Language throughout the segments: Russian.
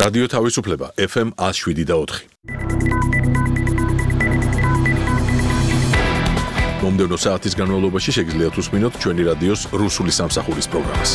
რადიო თავისუფლება FM 107.4. მომდევნო საათის განმავლობაში შეგიძლიათ უსმინოთ ჩვენი რადიოს რუსული სამსახურის პროგრამას.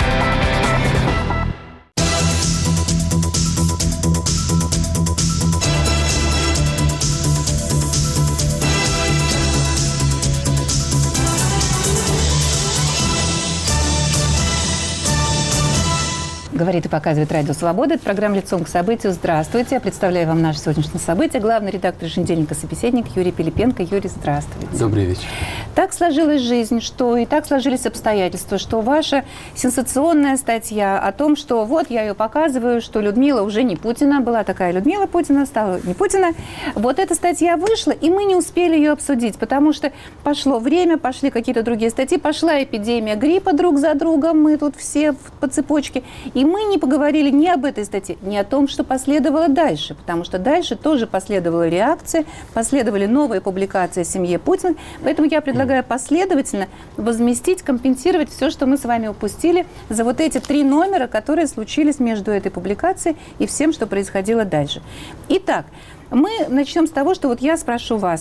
Говорит и показывает Радио Свобода. Это программа «Лицом к событию». Здравствуйте. Я представляю вам наше сегодняшнее событие. Главный редактор еженедельника «Собеседник» Юрий Пилипенко. Юрий, здравствуйте. Добрый вечер. Так сложилась жизнь, что и так сложились обстоятельства, что ваша сенсационная статья о том, что вот я ее показываю, что Людмила уже не Путина, была такая Людмила Путина, стала не Путина. Вот эта статья вышла, и мы не успели ее обсудить, потому что пошло время, пошли какие-то другие статьи, пошла эпидемия гриппа друг за другом, мы тут все по цепочке, и мы не поговорили ни об этой статье, ни о том, что последовало дальше, потому что дальше тоже последовала реакция, последовали новые публикации о семье Путина, поэтому я предлагаю последовательно возместить, компенсировать все, что мы с вами упустили за вот эти 3 номера, которые случились между этой публикацией и всем, что происходило дальше. Итак, мы начнем с того, что вот я спрошу вас,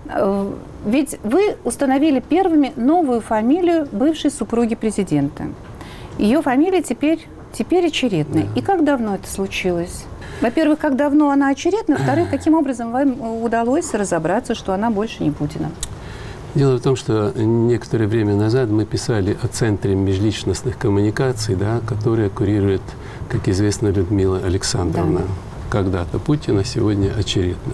ведь вы установили первыми новую фамилию бывшей супруги президента. Ее фамилия теперь очередная. И как давно это случилось? Во-первых, как давно она очередна? Во-вторых, каким образом вам удалось разобраться, что она больше не Путина? Дело в том, что некоторое время назад мы писали о Центре межличностных коммуникаций, да, который курирует, как известно, Людмила Александровна. Да. Когда-то Путина, сегодня очередно.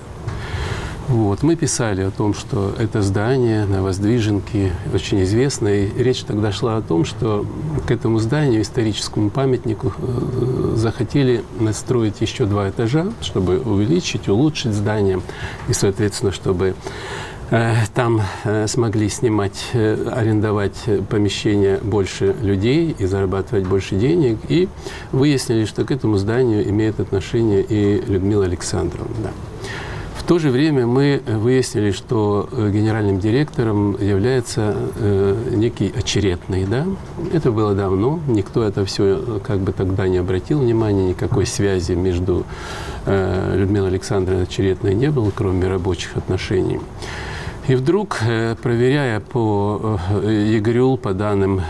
Вот. Мы писали о том, что это здание на Воздвиженке очень известное. И речь тогда шла о том, что к этому зданию, историческому памятнику, захотели настроить еще 2 этажа, чтобы увеличить, улучшить здание. И, соответственно, чтобы там смогли снимать, арендовать помещения больше людей и зарабатывать больше денег. И выяснили, что к этому зданию имеет отношение и Людмила Александровна. Да. В то же время мы выяснили, что генеральным директором является некий очередный. Да? Это было давно, никто это все как бы тогда не обратил внимания, никакой связи между Людмилой Александровной и очередной не было, кроме рабочих отношений. И вдруг, проверяя по ЕГРЮЛ, по данным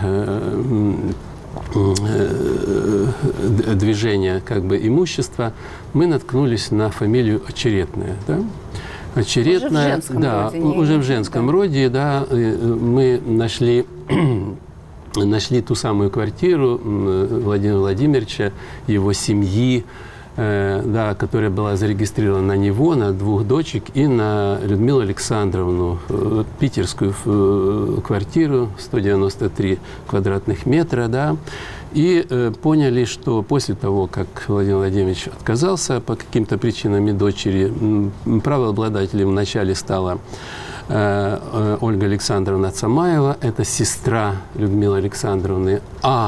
движения как бы имущества, мы наткнулись на фамилию Очередная. Да? Очередная, уже в женском роде, да, мы нашли ту самую квартиру Владимира Владимировича, его семьи, да, которая была зарегистрирована на него, на 2 дочек и на Людмилу Александровну, питерскую квартиру, 193 квадратных метра, да, и поняли, что после того, как Владимир Владимирович отказался по каким-то причинам и дочери, правообладателем вначале стала Ольга Александровна Цамаева, это сестра Людмилы Александровны,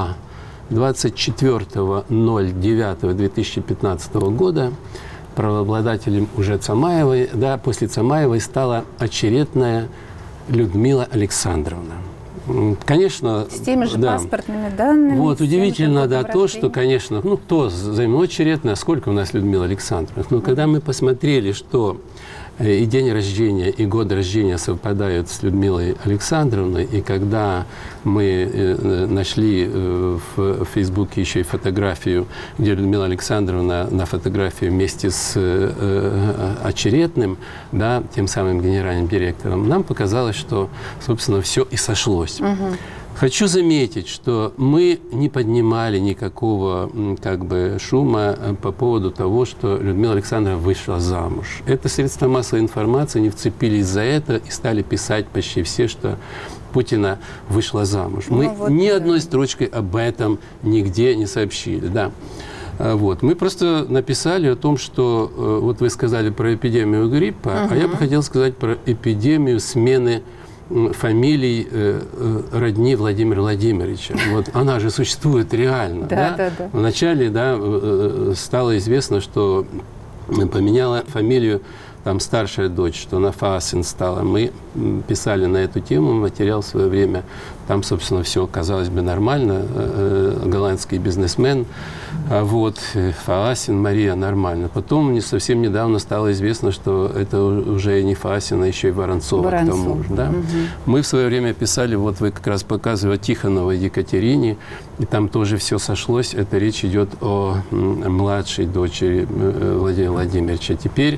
24.09.2015 года правообладателем уже Цамаевой, да, после Цамаевой стала очередная Людмила Александровна. Конечно, с теми же паспортными данными. Вот, удивительно, да, то, что, конечно, кто займет очередная, сколько у нас Людмила Александровна. Но когда мы посмотрели, что и день рождения, и год рождения совпадают с Людмилой Александровной, и когда мы нашли в Фейсбуке еще и фотографию, где Людмила Александровна на фотографии вместе с очередным, да, тем самым генеральным директором, нам показалось, что, собственно, все и сошлось. Хочу заметить, что мы не поднимали никакого как бы шума по поводу того, что Людмила Александровна вышла замуж. Это средства массовой информации не вцепились за это и стали писать почти все, что Путина вышла замуж. Мы ни одной строчкой об этом нигде не сообщили. Да. Вот. Мы просто написали о том, что вот вы сказали про эпидемию гриппа, а я бы хотел сказать про эпидемию смены фамилий родни Владимира Владимировича. Вот она же существует реально. Да? Вначале, да, стало известно, что поменяла фамилию там старшая дочь, что она Фаасин стала. Мы писали на эту тему материал в свое время. Там, собственно, все, казалось бы, нормально. Голландский бизнесмен, вот, Фаасин, Мария, нормально. Потом совсем недавно стало известно, что это уже не Фаасин, а еще и Воронцова, к тому же. Да? Угу. Мы в свое время писали, вот вы как раз показывали Тихоновой Екатерине, и там тоже все сошлось. Это речь идет о младшей дочери Владимира Владимировича. Теперь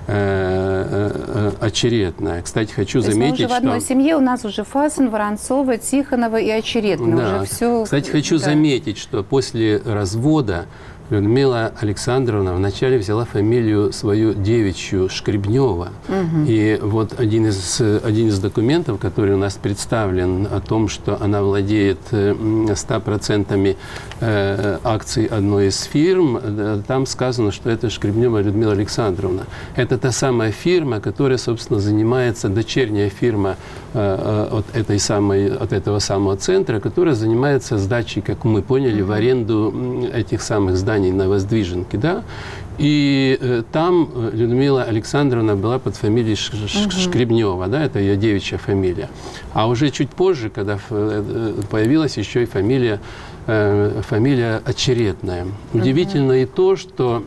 Очеретная. Кстати, хочу заметить, что... в одной семье у нас уже Фасин, Воронцова, Тихонова и Очеретная. Да. Уже все... Кстати, хочу заметить, что после развода Людмила Александровна вначале взяла фамилию свою девичью Шкребнева. Угу. И вот один из документов, который у нас представлен о том, что она владеет 100% акций одной из фирм, там сказано, что это Шкребнева Людмила Александровна. Это та самая фирма, которая, собственно, занимается, дочерняя фирма от этого самого центра, которая занимается сдачей, как мы поняли, в аренду этих самых зданий на Воздвиженке, да, и там Людмила Александровна была под фамилией Шкребнева, да, это ее девичья фамилия. А уже чуть позже, когда появилась еще и фамилия Очеретная. Удивительно и то, что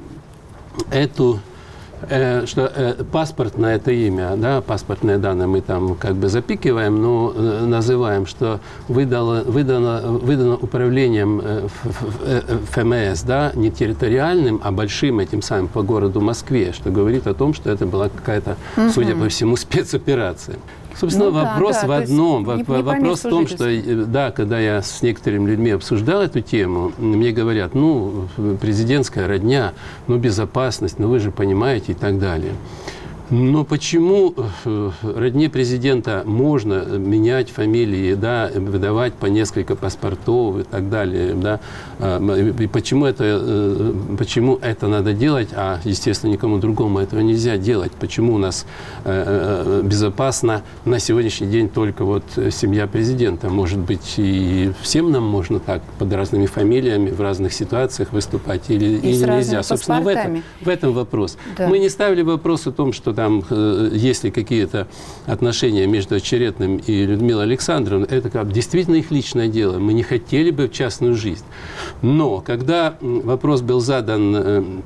паспортное это имя, да, паспортные данные мы там как бы запикиваем, но называем, что выдано управлением ФМС, да, не территориальным, а большим этим самым по городу Москве, что говорит о том, что это была какая-то, судя по всему, спецоперация. Собственно, вопрос в одном. Вопрос в том, что, да, когда я с некоторыми людьми обсуждал эту тему, мне говорят, президентская родня, безопасность, вы же понимаете и так далее. Но почему родне президента можно менять фамилии, да, выдавать по несколько паспортов и так далее, да? И почему это надо делать, а, естественно, никому другому этого нельзя делать? Почему у нас безопасно на сегодняшний день только вот семья президента? Может быть, и всем нам можно так под разными фамилиями в разных ситуациях выступать или нельзя? Собственно, в этом вопрос. Да. Мы не ставили вопрос о том, что там, есть ли какие-то отношения между Очеретным и Людмилой Александровной, это действительно их личное дело. Мы не хотели бы в частную жизнь. Но когда вопрос был задан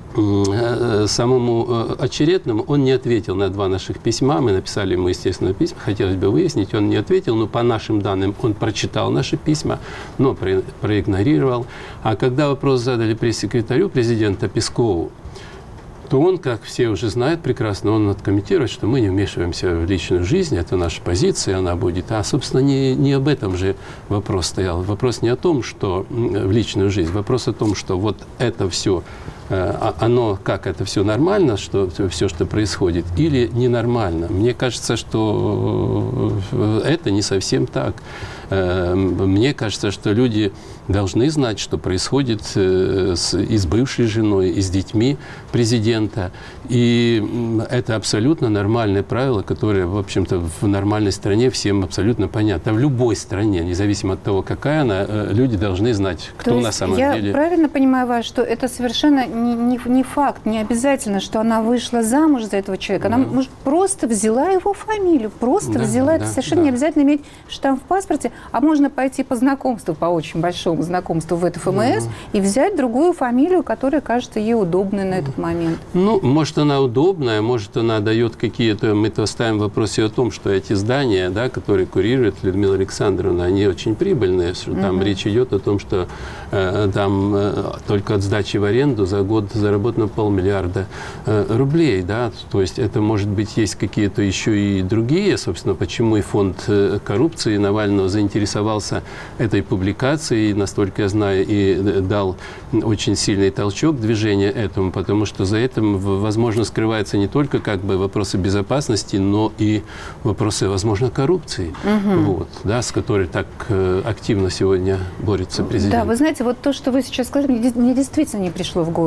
самому Очеретному, он не ответил на 2 наших письма. Мы написали ему, естественно, письма. Хотелось бы выяснить, он не ответил, но по нашим данным он прочитал наши письма, но проигнорировал. А когда вопрос задали пресс-секретарю президента Пескову, то он, как все уже знают прекрасно, он откомментирует, что мы не вмешиваемся в личную жизнь, это наша позиция, она будет. А, собственно, не об этом же вопрос стоял. Вопрос не о том, что в личную жизнь, вопрос о том, что вот это все, как это все нормально, что все, что происходит, или ненормально. Мне кажется, что это не совсем так. Мне кажется, что люди должны знать, что происходит и с бывшей женой, и с детьми президента. И это абсолютно нормальное правило, которое, в общем-то, в нормальной стране всем абсолютно понятно. В любой стране, независимо от того, какая она, люди должны знать, кто на самом деле. Я правильно понимаю вас, что это совершенно не факт, не обязательно, что она вышла замуж за этого человека. Она, может, просто взяла его фамилию, это совершенно не обязательно иметь штамп в паспорте, а можно пойти по знакомству, по очень большому знакомству в эту ФМС и взять другую фамилию, которая кажется ей удобной на этот момент. Может, она удобная, может, она дает какие-то... Мы-то ставим в вопросе о том, что эти здания, да, которые курирует Людмила Александровна, они очень прибыльные. Что там речь идет о том, что там только от сдачи в аренду за год заработано 500 миллиарда рублей. Да? То есть это, может быть, есть какие-то еще и другие. Собственно, почему и фонд коррупции Навального заинтересовался этой публикацией, настолько я знаю, и дал очень сильный толчок движения этому, потому что за этим, возможно, скрывается не только как бы вопросы безопасности, но и вопросы, возможно, коррупции, с которой так активно сегодня борется президент. Да, вы знаете, вот то, что вы сейчас сказали, мне действительно не пришло в голову.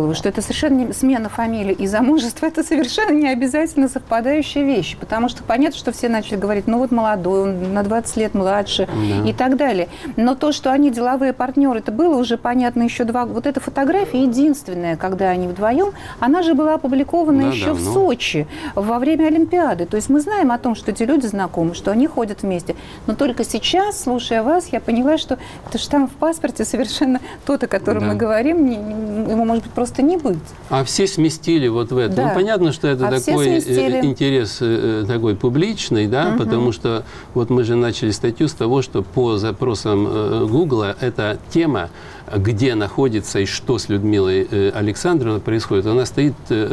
голову, что это совершенно смена фамилии и замужество, это совершенно не обязательно совпадающие вещи, потому что понятно, что все начали говорить, ну вот молодой, он на 20 лет младше и так далее. Но то, что они деловые партнеры, это было уже понятно еще 2 года. Вот эта фотография единственная, когда они вдвоем, она же была опубликована еще в Сочи во время Олимпиады. То есть мы знаем о том, что эти люди знакомы, что они ходят вместе. Но только сейчас, слушая вас, я поняла, что это штамп в паспорте совершенно тот, о котором мы говорим, ему может быть просто не быть. А все сместили вот в это. Да. Ну, понятно, что это такой интерес такой публичный, да, потому что вот мы же начали статью с того, что по запросам Гугла эта тема, где находится и что с Людмилой Александровной происходит, она стоит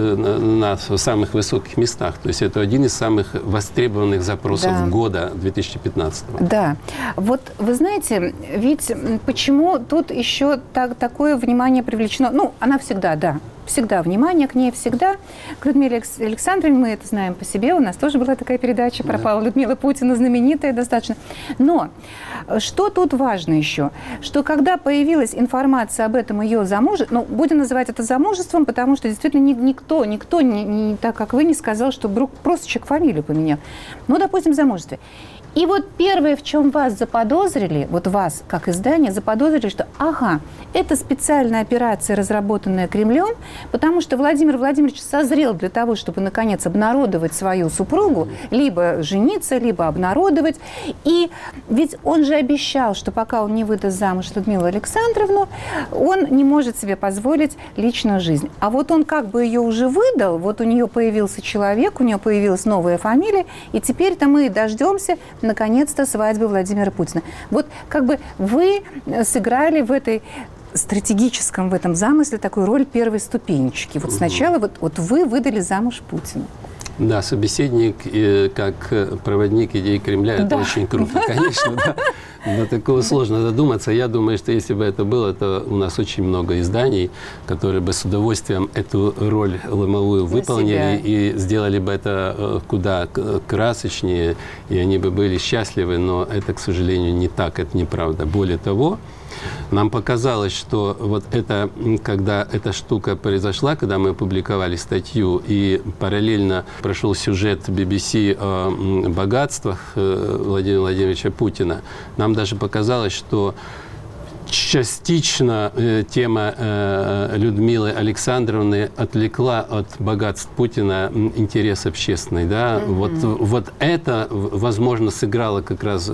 на самых высоких местах. То есть это один из самых востребованных запросов года 2015. Да. Вот вы знаете, ведь почему тут еще такое внимание привлечено? Ну, она всегда, всегда внимание к ней, всегда. К Людмиле Александровне, мы это знаем по себе, у нас тоже была такая передача «Пропала Людмила Путина», знаменитая достаточно. Но что тут важно еще? Что когда появилась информация об этом ее замужестве, ну, будем называть это замужеством, потому что действительно никто не так, как вы, не сказал, что вдруг просто человек фамилию поменял. Ну, допустим, замужестве. И вот первое, в чем вас заподозрили, вот вас, как издание, заподозрили, что, это специальная операция, разработанная Кремлем, потому что Владимир Владимирович созрел для того, чтобы, наконец, обнародовать свою супругу, либо жениться, либо обнародовать. И ведь он же обещал, что пока он не выдаст замуж Людмилу Александровну, он не может себе позволить личную жизнь. А вот он как бы ее уже выдал, вот у нее появился человек, у нее появилась новая фамилия, и теперь-то мы дождемся наконец-то свадьбы Владимира Путина. Вот как бы вы сыграли в этой стратегическом, в этом замысле такую роль первой ступенечки. Вот сначала вот вы выдали замуж Путина. Да, собеседник как проводник идей Кремля, это очень круто, конечно, да. До такого сложно додуматься. Я думаю, что если бы это было, то у нас очень много изданий, которые бы с удовольствием эту роль ломовую выполнили и сделали бы это куда красочнее, и они бы были счастливы, но это, к сожалению, не так, это неправда. Более того, нам показалось, что вот это, когда эта штука произошла, когда мы опубликовали статью, и параллельно прошел сюжет BBC о богатствах Владимира Владимировича Путина, нам даже показалось, что частично тема Людмилы Александровны отвлекла от богатств Путина интерес общественный. Да? Вот это, возможно, сыграло как раз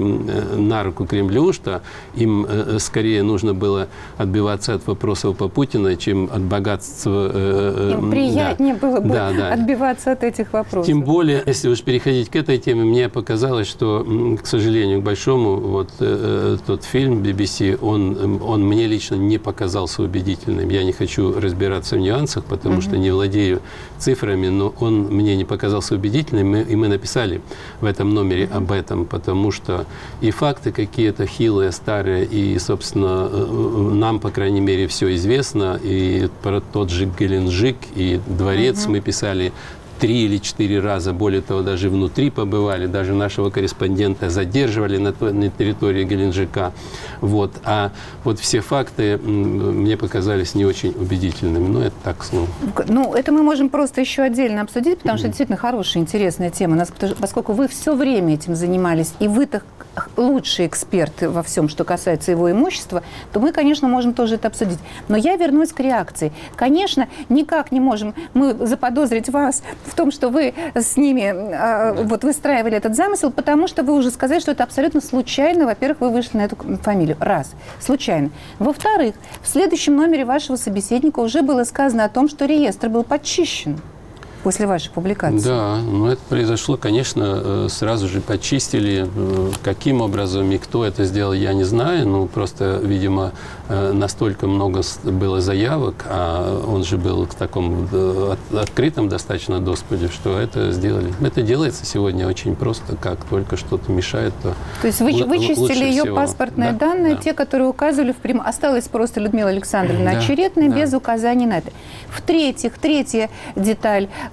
на руку Кремлю, что им скорее нужно было отбиваться от вопросов по Путину, чем от богатств. Им приятнее было бы отбиваться от этих вопросов. Тем более, если уж переходить к этой теме, мне показалось, что, к сожалению, к большому, вот тот фильм BBC, он мне лично не показался убедительным. Я не хочу разбираться в нюансах, потому что не владею цифрами, но он мне не показался убедительным, и мы написали в этом номере об этом, потому что и факты какие-то хилые, старые, и, собственно, нам, по крайней мере, все известно, и про тот же Геленджик, и дворец мы писали 3 или 4 раза, более того, даже внутри побывали, даже нашего корреспондента задерживали на территории Геленджика. Вот. А вот все факты мне показались не очень убедительными. Но это так, слово. Ну, это мы можем просто еще отдельно обсудить, потому что действительно хорошая, интересная тема. Поскольку вы все время этим занимались, и вы-то лучший эксперт во всем, что касается его имущества, то мы, конечно, можем тоже это обсудить. Но я вернусь к реакции. Конечно, никак не можем мы заподозрить вас в том, что вы с ними вот выстраивали этот замысел, потому что вы уже сказали, что это абсолютно случайно. Во-первых, вы вышли на эту фамилию. Раз. Случайно. Во-вторых, в следующем номере вашего собеседника уже было сказано о том, что реестр был подчищен после вашей публикации. Да, но это произошло, конечно, сразу же почистили. Каким образом и кто это сделал, я не знаю. Ну, просто, видимо, настолько много было заявок, а он же был в таком открытом достаточно доступе, что это сделали. Это делается сегодня очень просто, как только что-то мешает, то есть вы вычистили ее паспортные данные, те, которые указывали в прямом. Осталась просто Людмила Александровна очередная, без указаний на это. В-третьих, третья деталь.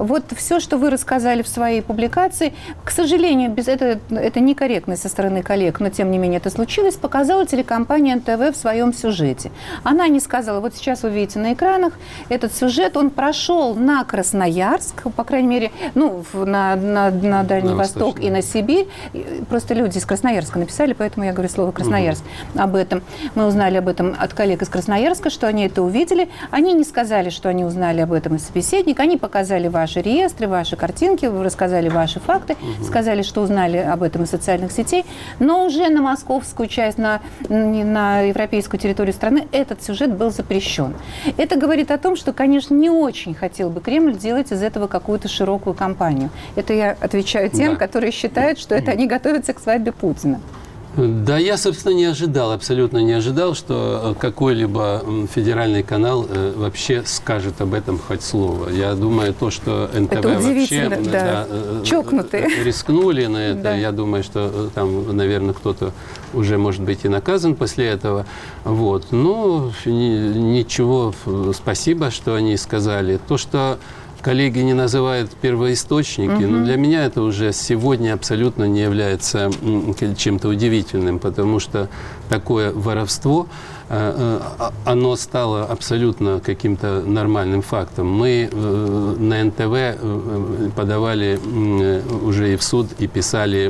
вот все, что вы рассказали в своей публикации, к сожалению, это некорректно со стороны коллег, но тем не менее это случилось, показала телекомпания НТВ в своем сюжете. Она не сказала, вот сейчас вы видите на экранах, этот сюжет, он прошел на Красноярск, по крайней мере, ну, на Дальний Восток и на Сибирь. Просто люди из Красноярска написали, поэтому я говорю слово «Красноярск» об этом. Мы узнали об этом от коллег из Красноярска, что они это увидели. Они не сказали, что они узнали об этом из собеседника. Они показали ваши реестры, ваши картинки, рассказали ваши факты, сказали, что узнали об этом из социальных сетей. Но уже на московскую часть, на европейскую территорию страны этот сюжет был запрещен. Это говорит о том, что, конечно, не очень хотел бы Кремль делать из этого какую-то широкую кампанию. Это я отвечаю тем, которые считают, что это они готовятся к свадьбе Путина. Да, я, собственно, не ожидал, абсолютно не ожидал, что какой-либо федеральный канал вообще скажет об этом хоть слово. Я думаю, то, что НТВ вообще чокнутые рискнули на это, я думаю, что там, наверное, кто-то уже, может быть, и наказан после этого. Вот. Ну, ничего, спасибо, что они сказали. То, что коллеги не называют первоисточники, но для меня это уже сегодня абсолютно не является чем-то удивительным, потому что такое воровство, оно стало абсолютно каким-то нормальным фактом. Мы на НТВ подавали уже и в суд, и писали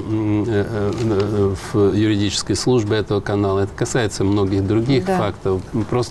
в юридической службе этого канала. Это касается многих других фактов.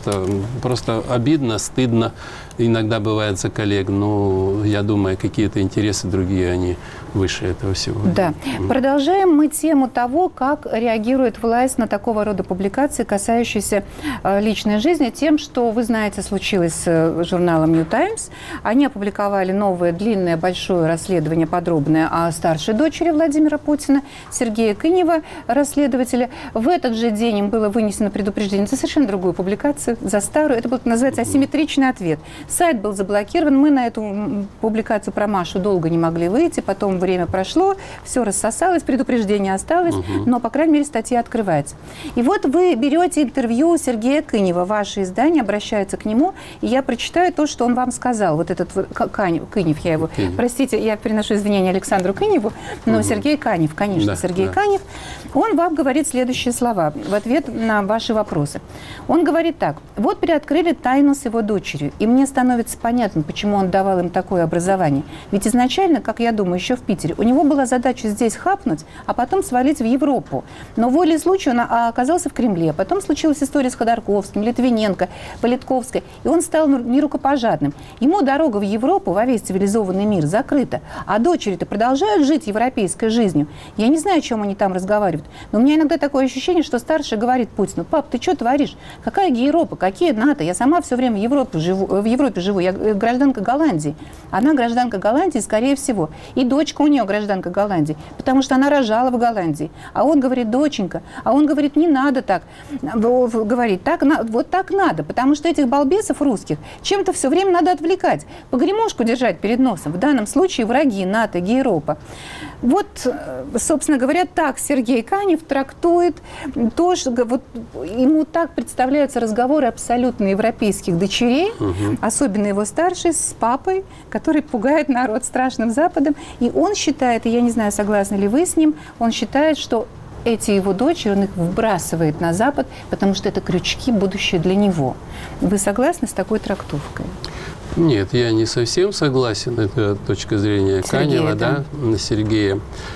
Просто обидно, стыдно. Иногда бывает за коллег, но я думаю, какие-то интересы другие, они выше этого всего. Да. Продолжаем мы тему того, как реагирует власть на такого рода публикации, касающиеся личной жизни, тем, что, вы знаете, случилось с журналом New Times. Они опубликовали новое, длинное, большое расследование, подробное о старшей дочери Владимира Путина, Сергея Кынева, расследователя. В этот же день им было вынесено предупреждение за совершенно другую публикацию, за старую. Это будет называться «Асимметричный ответ». Сайт был заблокирован, мы на эту публикацию про Машу долго не могли выйти, потом время прошло, все рассосалось, предупреждение осталось, но, по крайней мере, статья открывается. И вот вы берете интервью Сергея Кынева, ваше издание обращается к нему, и я прочитаю то, что он вам сказал. Вот этот Кынев, я его... Простите, я приношу извинения Александру Кыневу, но Сергей Канев, конечно, Сергей Канев, он вам говорит следующие слова в ответ на ваши вопросы. Он говорит так: вот приоткрыли тайну с его дочерью, и мне становится понятно, почему он давал им такое образование. Ведь изначально, как я думаю, еще в Питере, у него была задача здесь хапнуть, а потом свалить в Европу. Но волей случая он оказался в Кремле. Потом случилась история с Ходорковским, Литвиненко, Политковской, и он стал нерукопожатным. Ему дорога в Европу, во весь цивилизованный мир закрыта, а дочери-то продолжают жить европейской жизнью. Я не знаю, о чем они там разговаривают, но у меня иногда такое ощущение, что старший говорит Путину: пап, ты что творишь? Какая Европа? Какие НАТО? Я сама все время в Европе живу. Я гражданка Голландии. Она гражданка Голландии, скорее всего. И дочка у нее гражданка Голландии, потому что она рожала в Голландии. А он говорит: доченька. А он говорит: не надо так. Говорит: вот так надо, потому что этих балбесов русских чем-то все время надо отвлекать. Погремушку держать перед носом. В данном случае враги НАТО, Европа. Вот, собственно говоря, так Сергей Канев трактует то, что вот, ему так представляются разговоры абсолютно европейских дочерей, особенно его старший, с папой, который пугает народ страшным Западом. И он считает, и я не знаю, согласны ли вы с ним, он считает, что эти его дочери, он их вбрасывает на Запад, потому что это крючки, будущее для него. Вы согласны с такой трактовкой? Нет, я не совсем согласен. Это точка зрения Канева, Сергея.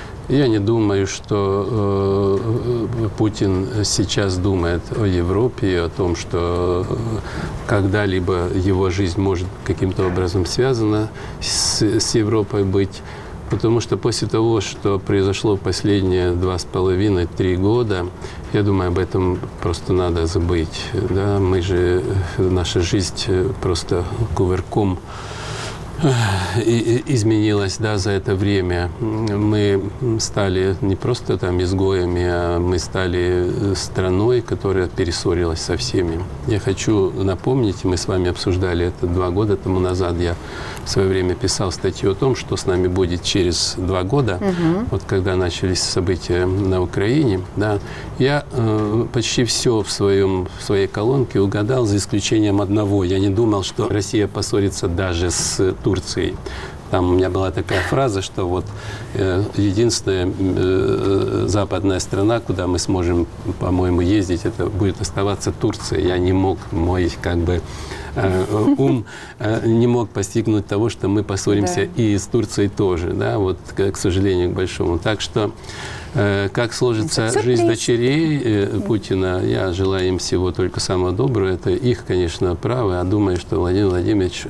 Я не думаю, что Путин сейчас думает о Европе и о том, что когда-либо его жизнь может каким-то образом связана с Европой быть. Потому что после того, что произошло в последние 2,5-3 года, я думаю, об этом просто надо забыть. Да? Наша жизнь просто кувырком изменилась, за это время. Мы стали не просто там изгоями, а мы стали страной, которая перессорилась со всеми. Я хочу напомнить, мы с вами обсуждали это 2 года тому назад, я в свое время писал статью о том, что с нами будет через 2 года, вот когда начались события на Украине, я почти все в своей колонке угадал, за исключением одного. Я не думал, что Россия поссорится даже с Турцией. Там у меня была такая фраза, что вот единственная западная страна, куда мы сможем, по-моему, ездить, это будет оставаться Турция. Я не мог, мой как бы ум не мог постигнуть того, что мы поссоримся и с Турцией тоже, да, вот, к сожалению, к большому. Так что как сложится жизнь дочерей Путина, я желаю им всего только самого доброго. Это их, конечно, право. Я думаю, что Владимир Владимирович,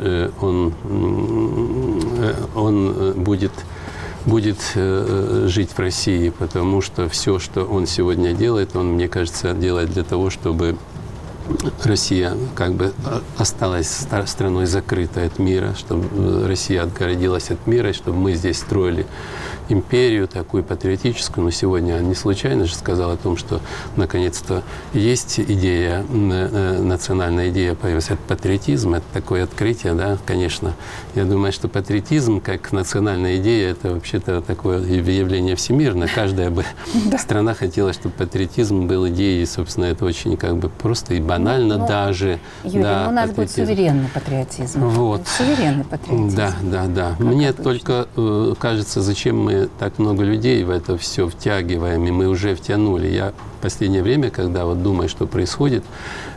он будет жить в России, потому что все, что он сегодня делает, он, мне кажется, делает для того, чтобы Россия как бы осталась страной закрытой от мира, чтобы Россия отгородилась от мира, чтобы мы здесь строили империю такую патриотическую. Но сегодня не случайно же сказал о том, что наконец-то есть идея, национальная идея появилась. Это патриотизм, это такое открытие, да, конечно. Я думаю, что патриотизм как национальная идея, это вообще-то такое явление всемирное. Каждая бы страна хотела, чтобы патриотизм был идеей, собственно, это очень как бы просто и банально даже. Юрий, да, у нас будет суверенный патриотизм. Вот. Суверенный патриотизм. Да. Мне обычно только кажется, зачем мы так много людей в это все втягиваем, и мы уже втянули. Я в последнее время, когда вот думаю, что происходит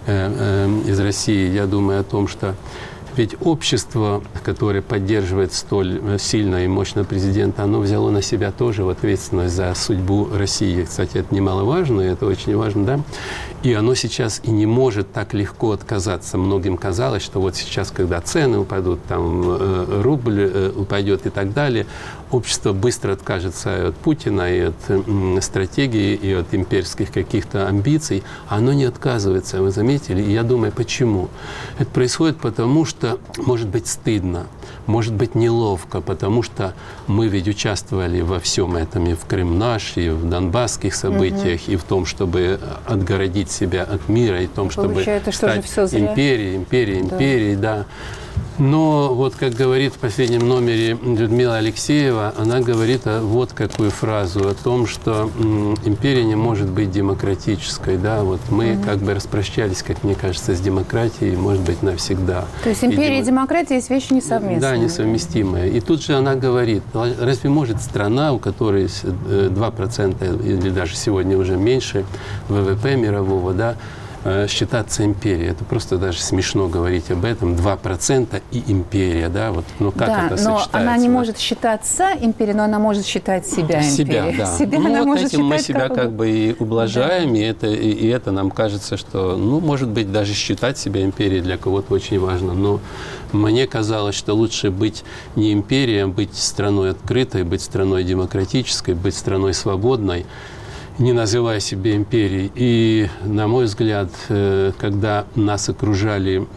из России, я думаю о том, что ведь общество, которое поддерживает столь сильно и мощно президента, оно взяло на себя тоже ответственность за судьбу России. Кстати, это немаловажно, и это очень важно, да? И оно сейчас и не может так легко отказаться. Многим казалось, что вот сейчас, когда цены упадут, там рубль упадет и так далее, общество быстро откажется от Путина и от стратегии, и от имперских каких-то амбиций. Оно не отказывается, вы заметили? И я думаю, почему? Это происходит потому, что может быть стыдно, может быть неловко, потому что мы ведь участвовали во всем этом и в Крым наш, и в донбасских событиях, и в том, чтобы отгородить себя от мира, и в том, чтобы стать империей, да. Но вот, как говорит в последнем номере Людмила Алексеева, она говорит вот какую фразу о том, что империя не может быть демократической. Да? Вот мы как бы распрощались, как мне кажется, с демократией, может быть, навсегда. То есть империя и демократия есть вещи несовместимые. Да, несовместимые. И тут же она говорит, разве может страна, у которой 2% или даже сегодня уже меньше ВВП мирового, да, считаться империей? Это просто даже смешно говорить об этом. 2% и империя, да? Вот, ну как это сочетается? Но она не может считаться империей, но она может считать себя империей. Себя, да. Вот этим мы себя как бы и ублажаем, и это нам кажется, что, ну, может быть, даже считать себя империей для кого-то очень важно. Но мне казалось, что лучше быть не империей, а быть страной открытой, быть страной демократической, быть страной свободной, не называя себя империей. И, на мой взгляд, когда нас окружали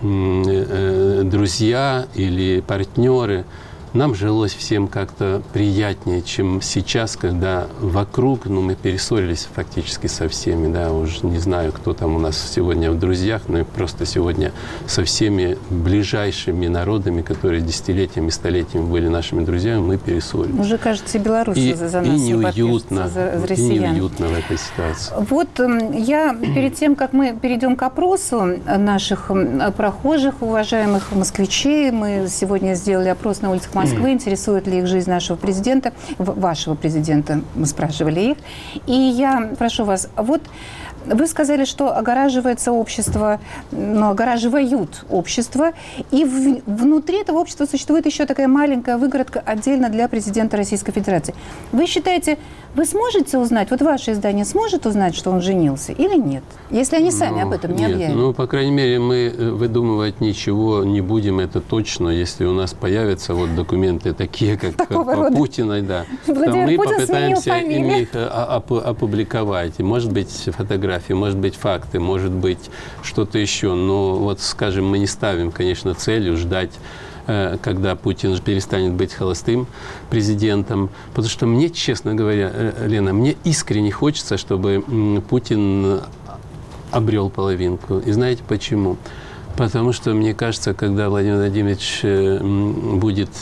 друзья или партнеры, нам жилось всем как-то приятнее, чем сейчас, когда вокруг, ну, мы перессорились фактически со всеми, да, уже не знаю, кто там у нас сегодня в друзьях, но просто сегодня со всеми ближайшими народами, которые десятилетиями, столетиями были нашими друзьями, мы перессорились. Уже, кажется, Беларусь за нас неуютно, и неуютно в этой ситуации. Вот я перед тем, как мы перейдем к опросу наших прохожих, уважаемых москвичей, мы сегодня сделали опрос на улицах Москвы, интересует ли их жизнь нашего президента, вашего президента, мы спрашивали их. И я прошу вас, вот вы сказали, что огораживается общество, ну, огораживают общество, и внутри этого общества существует еще такая маленькая выгородка отдельно для президента Российской Федерации. Вы считаете, вы сможете узнать, вот ваше издание сможет узнать, что он женился или нет? Если они сами об этом не объявят. Ну, по крайней мере, мы выдумывать ничего не будем, это точно. Если у нас появятся вот документы такие, как по Путиной, да, то мы попытаемся их опубликовать. И, может быть, фотографии, может быть, факты, может быть, что-то еще. Но вот, скажем, мы не ставим, конечно, целью ждать, когда Путин перестанет быть холостым президентом. Потому что мне, честно говоря, Лена, мне искренне хочется, чтобы Путин обрел половинку. И знаете почему? Потому что, мне кажется, когда Владимир Владимирович будет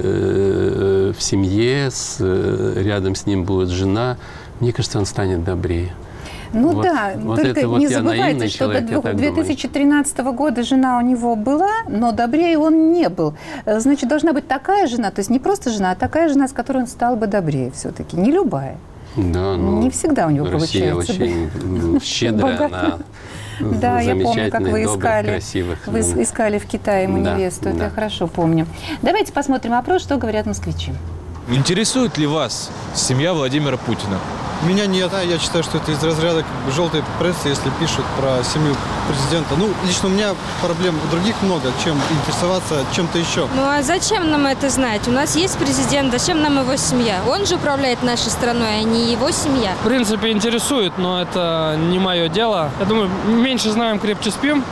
в семье, рядом с ним будет жена, мне кажется, он станет добрее. Ну вот, да, вот только это вот не я забывайте, наивный что человек, я до так 2013 года жена у него была, но добрее он не был. Значит, должна быть такая жена, то есть не просто жена, а такая жена, с которой он стал бы добрее все-таки, не любая. Да, ну, Не всегда у него Россия получается. очень щедрая на Да, я помню, как вы замечательных, добрых, искали, красивых. вы искали в Китае ему Да, невесту, это да. я хорошо помню. Давайте посмотрим опрос, что говорят москвичи. Интересует ли вас семья Владимира Путина? Меня нет, я считаю, что это из разряда желтой прессы, если пишут про семью президента. Ну, лично у меня проблем у других много, чем интересоваться чем-то еще. Ну а зачем нам это знать? У нас есть президент, зачем нам его семья? Он же управляет нашей страной, а не его семья. В принципе, интересует, но это не мое дело. Я думаю, меньше знаем, крепче спим.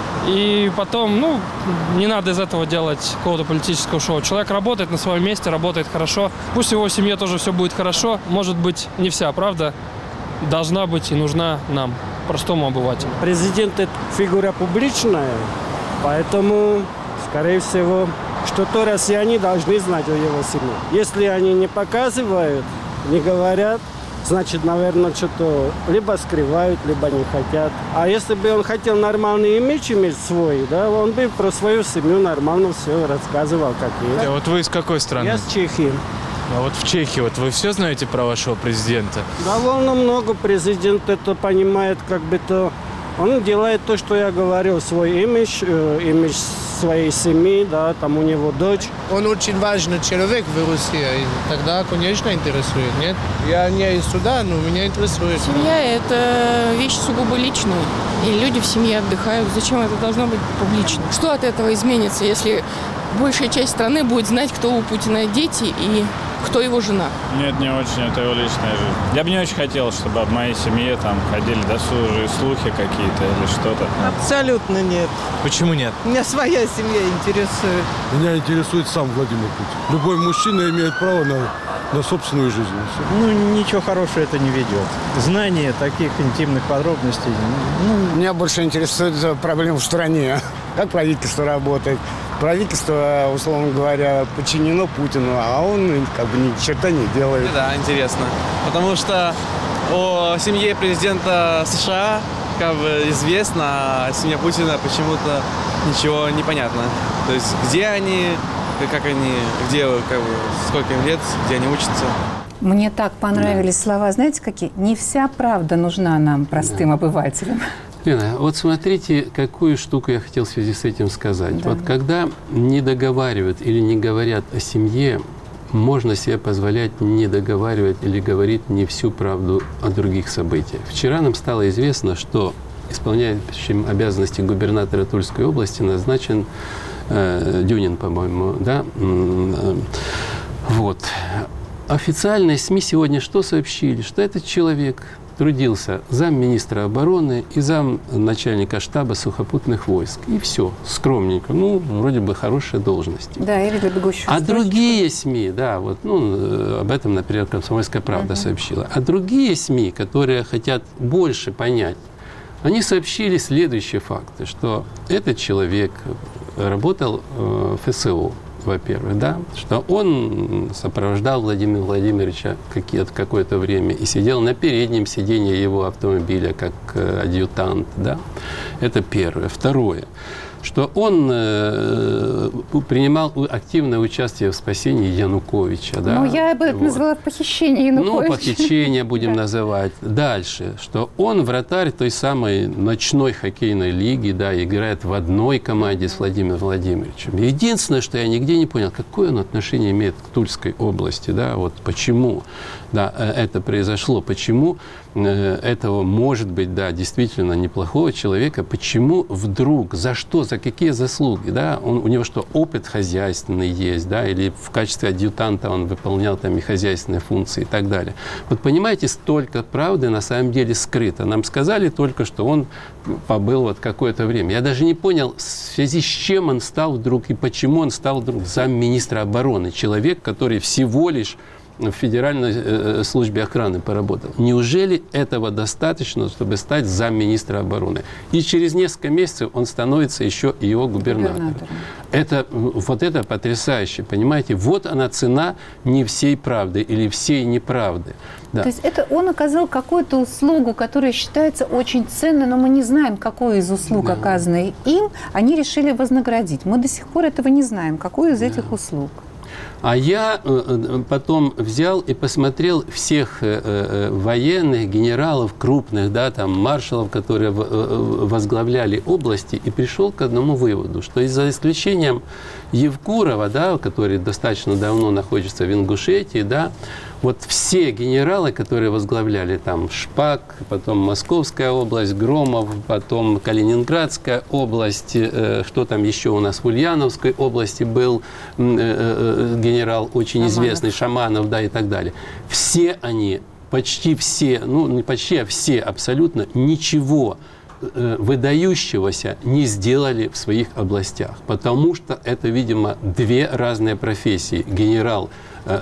И потом, не надо из этого делать какого-то политического шоу. Человек работает на своем месте, работает хорошо. Пусть в его семье тоже все будет хорошо. Может быть, не вся правда должна быть и нужна нам, простому обывателю. Президент – это фигура публичная, поэтому, скорее всего, что-то россияне должны знать о его семье. Если они не показывают, не говорят, значит, наверное, что-то либо скрывают, либо не хотят. А если бы он хотел нормальный имидж иметь свой, да, он бы про свою семью нормально все рассказывал, как есть. А вот вы из какой страны? Я с Чехии. А вот в Чехии, вот вы все знаете про вашего президента? Довольно много президент это понимает, как бы то... Он делает то, что я говорил, свой имидж, имидж своей семьи, да, там у него дочь. Он очень важный человек в России, и тогда, конечно, интересует, нет? Я не из суда, но меня интересует. Семья – это вещь сугубо личная, и люди в семье отдыхают. Зачем это должно быть публично? Что от этого изменится, если большая часть страны будет знать, кто у Путина дети и кто его жена? Нет, не очень, это его личная жизнь. Я бы не очень хотел, чтобы в моей семье там ходили досужие слухи какие-то или что-то. Абсолютно нет. Почему нет? Меня своя семья интересует. Меня интересует сам Владимир Путин. Любой мужчина имеет право на собственную жизнь. Ну, ничего хорошего это не ведет. Знание таких интимных подробностей. Меня больше интересует проблема в стране. Как правительство работает. Правительство, условно говоря, подчинено Путину, а он как бы ни черта не делает. Да, интересно. Потому что о семье президента США как бы известно, а семья Путина почему-то ничего не понятно. То есть где они, как они, где, как бы, сколько им лет, где они учатся. Мне так понравились слова, знаете, какие? Не вся правда нужна нам, простым обывателям. Лена, вот смотрите, какую штуку я хотел в связи с этим сказать. Да. Вот когда не договаривают или не говорят о семье, можно себе позволять не договаривать или говорить не всю правду о других событиях. Вчера нам стало известно, что исполняющим обязанности губернатора Тульской области назначен Дюнин, по-моему, да? Вот. Официальные СМИ сегодня что сообщили? Что этот человек трудился замминистра обороны и замначальника штаба сухопутных войск. И все, скромненько. Ну, вроде бы хорошая должность. Да, или для бегущих. А другие СМИ, да, вот, об этом, например, «Комсомольская правда» сообщила. А другие СМИ, которые хотят больше понять, они сообщили следующие факты, что этот человек работал в ФСО, во-первых, да, что он сопровождал Владимира Владимировича какое-то время и сидел на переднем сиденье его автомобиля как адъютант, да. Это первое. Второе, что он принимал активное участие в спасении Януковича. Да? Ну, я бы это назвала похищение Януковича. Ну, похищение будем называть. Дальше, что он вратарь той самой ночной хоккейной лиги, да, играет в одной команде с Владимиром Владимировичем. Единственное, что я нигде не понял, какое он отношение имеет к Тульской области, да, вот почему, да, это произошло, почему этого, может быть, да, действительно неплохого человека, почему вдруг, за что, за какие заслуги, да, у него что, опыт хозяйственный есть, да, или в качестве адъютанта он выполнял там и хозяйственные функции и так далее. Вот понимаете, столько правды на самом деле скрыто. Нам сказали только, что он побыл вот какое-то время. Я даже не понял, в связи с чем он стал вдруг и почему он стал вдруг замминистра обороны. Человек, который всего лишь в Федеральной службе охраны поработал. Неужели этого достаточно, чтобы стать замминистра обороны? И через несколько месяцев он становится еще и его губернатором. Вот это потрясающе, понимаете? Вот она цена не всей правды или всей неправды. Да. То есть это он оказал какую-то услугу, которая считается очень ценной, но мы не знаем, какую из услуг, оказанной им, они решили вознаградить. Мы до сих пор этого не знаем, какую из этих услуг. А я потом взял и посмотрел всех военных, генералов крупных, да, там, маршалов, которые возглавляли области, и пришел к одному выводу, что за исключением Евкурова, да, который достаточно давно находится в Ингушетии, да, вот все генералы, которые возглавляли там Шпак, потом Московская область, Громов, потом Калининградская область, что там еще у нас в Ульяновской области был генерал очень известный, Шаманов, да, и так далее. Все они, почти все, ну не почти, а все абсолютно ничего выдающегося не сделали в своих областях, потому что это, видимо, две разные профессии. Генерал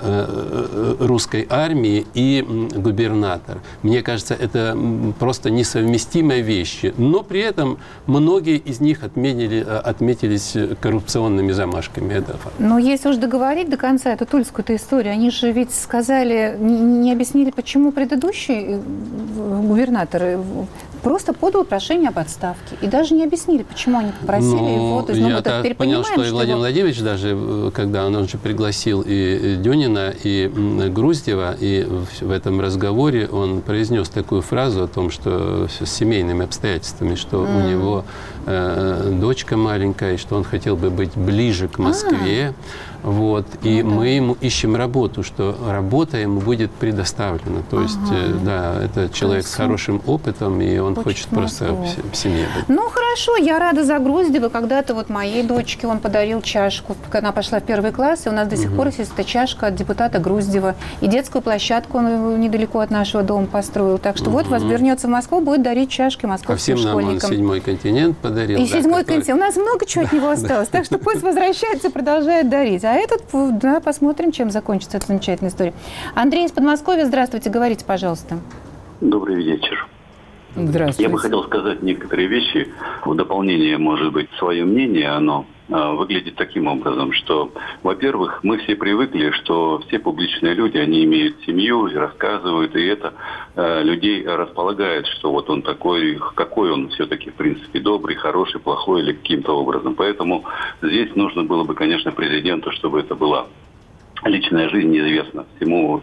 русской армии и губернатор. Мне кажется, это просто несовместимые вещи. Но при этом многие из них отметились коррупционными замашками. Это факт. Но если уж договорить до конца эту тульскую историю, они же ведь сказали, не объяснили, почему предыдущий губернатор просто подал прошение об отставке. И даже не объяснили, почему они попросили его. То есть, я так понял, что и Владимир Владимирович даже, когда он же пригласил и Дюнина, и Груздева, и в этом разговоре он произнес такую фразу о том, что с семейными обстоятельствами, что у него дочка маленькая, и что он хотел бы быть ближе к Москве. Вот, и мы ему ищем работу, что работа ему будет предоставлена. То есть, да, это человек с хорошим опытом, и он хочет просто в семье быть. Ну, хорошо, я рада за Груздева. Когда-то вот моей дочке он подарил чашку, когда она пошла в 1 класс, и у нас до сих пор есть эта чашка от депутата Груздева. И детскую площадку он недалеко от нашего дома построил. Так что вот, вернется в Москву, будет дарить чашки московским школьникам. А всем нам он 7-й континент подарил. И 7-й континент. У нас много чего от него осталось. Так что пусть возвращается и продолжает дарить. А этот, да, посмотрим, чем закончится эта замечательная история. Андрей из Подмосковья, здравствуйте, говорите, пожалуйста. Добрый вечер. Здравствуйте. Я бы хотел сказать некоторые вещи. В дополнение, может быть, свое мнение, оно выглядит таким образом, что, во-первых, мы все привыкли, что все публичные люди, они имеют семью и рассказывают, и это людей располагает, что вот он такой, какой он все-таки, в принципе, добрый, хороший, плохой или каким-то образом. Поэтому здесь нужно было бы, конечно, президенту, чтобы это была личная жизнь неизвестна всему